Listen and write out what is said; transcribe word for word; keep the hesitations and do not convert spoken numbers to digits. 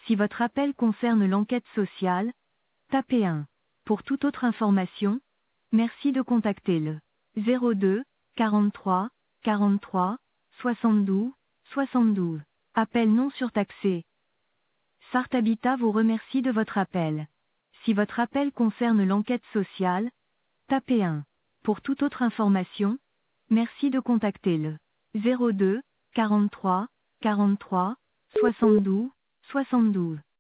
Si votre appel concerne l'enquête sociale, tapez un. Pour toute autre information, merci de contacter le zéro deux, quarante-trois, quarante-trois, soixante-douze, soixante-douze. Appel non surtaxé. Sart Habitat vous remercie de votre appel. Si votre appel concerne l'enquête sociale, tapez un. Pour toute autre information, merci de contacter le zéro deux, quarante-trois, quarante-trois, soixante-douze, soixante-douze.